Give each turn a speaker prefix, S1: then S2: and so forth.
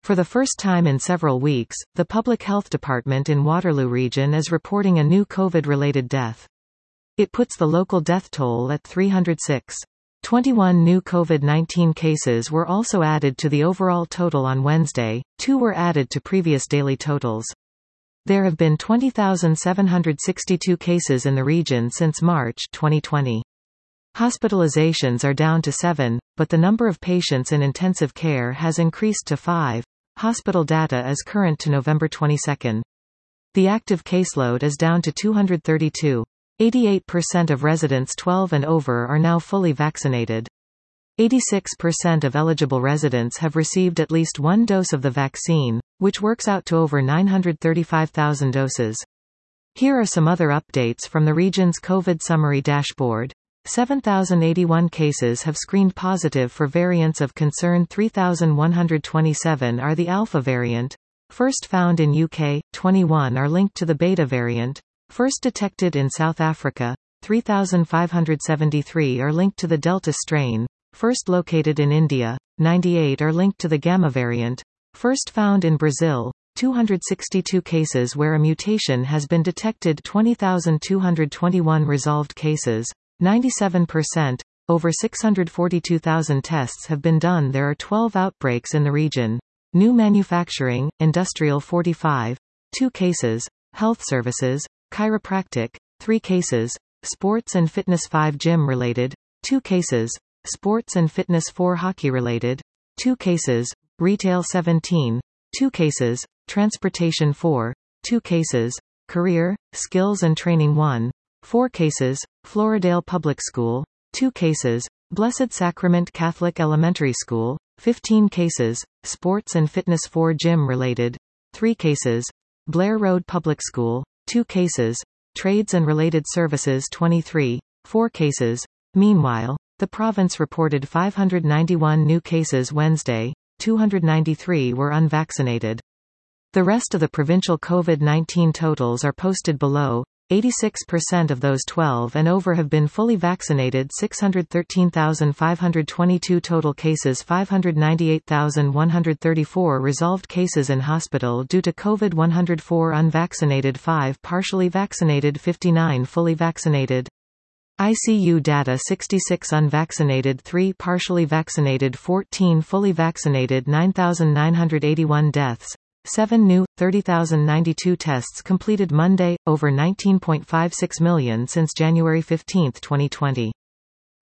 S1: For the first time in several weeks, the Public Health Department in Waterloo Region is reporting a new COVID-related death. It puts the local death toll at 306. 21 new COVID-19 cases were also added to the overall total on Wednesday, 2 were added to previous daily totals. There have been 20,762 cases in the region since March 2020. Hospitalizations are down to 7, but the number of patients in intensive care has increased to 5. Hospital data is current to November 22. The active caseload is down to 232. 88% of residents 12 and over are now fully vaccinated. 86% of eligible residents have received at least one dose of the vaccine, which works out to over 935,000 doses. Here are some other updates from the region's COVID summary dashboard. 7,081 cases have screened positive for variants of concern. 3,127 are the Alpha variant, first found in UK, 21 are linked to the Beta variant, first detected in South Africa, 3,573 are linked to the Delta strain, first located in India, 98 are linked to the Gamma variant, first found in Brazil, 262 cases where a mutation has been detected. 20,221 resolved cases, 97%, over 642,000 tests have been done. There are 12 outbreaks in the region. New manufacturing, industrial 45, 2 cases, health services, chiropractic, 3 cases, sports and fitness 5 gym related, 2 cases, sports and fitness 4 hockey related, 2 cases, retail 17, 2 cases, transportation 4, 2 cases, career, skills and training 1, 4 cases, Floridale Public School, 2 cases, Blessed Sacrament Catholic Elementary School, 15 cases, sports and fitness 4 gym related, 3 cases, Blair Road Public School, 2 cases, trades and related services 23, 4 cases. Meanwhile, the province reported 591 new cases Wednesday, 293 were unvaccinated. The rest of the provincial COVID-19 totals are posted below. 86% of those 12 and over have been fully vaccinated. 613,522 total cases, 598,134 resolved cases in hospital due to COVID, 104 unvaccinated, 5 partially vaccinated, 59 fully vaccinated. ICU data: 66 unvaccinated, 3 partially vaccinated, 14 fully vaccinated. 9,981 deaths, 7 new, 30,092 tests completed Monday, over 19.56 million since January 15, 2020.